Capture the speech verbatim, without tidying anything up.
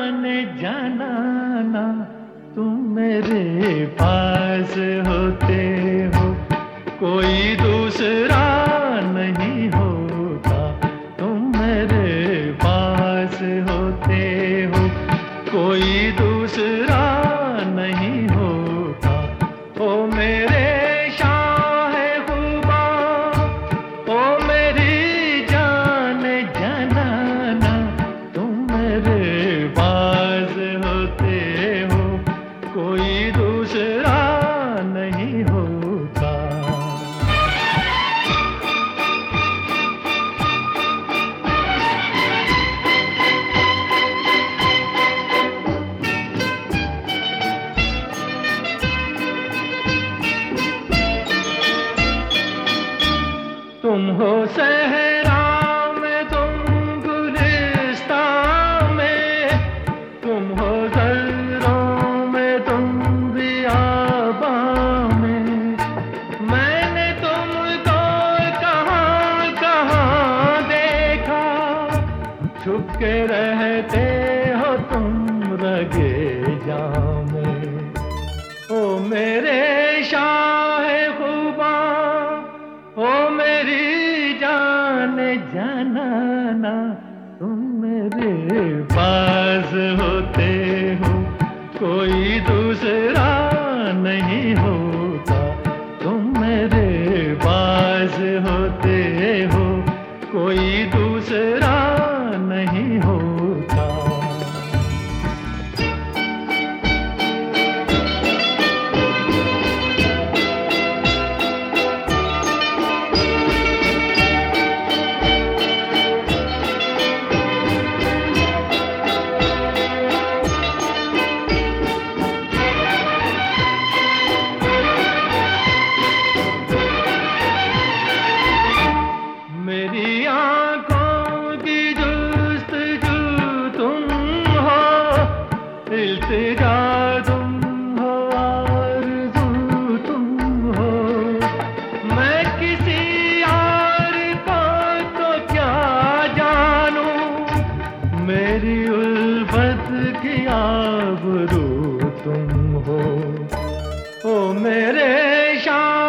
जाने जाना ना तुम मेरे पास होते हो, कोई दूसरा नहीं होता। तुम मेरे पास होते हो, कोई दूसरा नहीं होता। ओ मेरे शाह खुदा, ओ मेरी जान जनाना, तुम मेरे पास होते हो, कोई दूसरा नहीं होता। तुम हो सहरा में, तुम गुलिस्तान में, तुम हो ज़र्रों में, तुम बियाबां में। मैंने तुमको कहाँ कहाँ देखा, छुप के रहते हो तुम रगे जामे। ओ मेरे शाह खुदा, ओ मेरी जान जनाना, तुम मेरे पास होते हो, कोई दूसरा नहीं होता। तुम मेरे पास होते हो, कोई दूसरा नहीं होता। मेरी आँखों की जुस्तजू तुम हो, इल्तिजा तुम हो, आरज़ू तुम हो। मैं किसी और को तो क्या जानूं, मेरी उल्फत की आबरू तुम हो। ओ मेरे शाह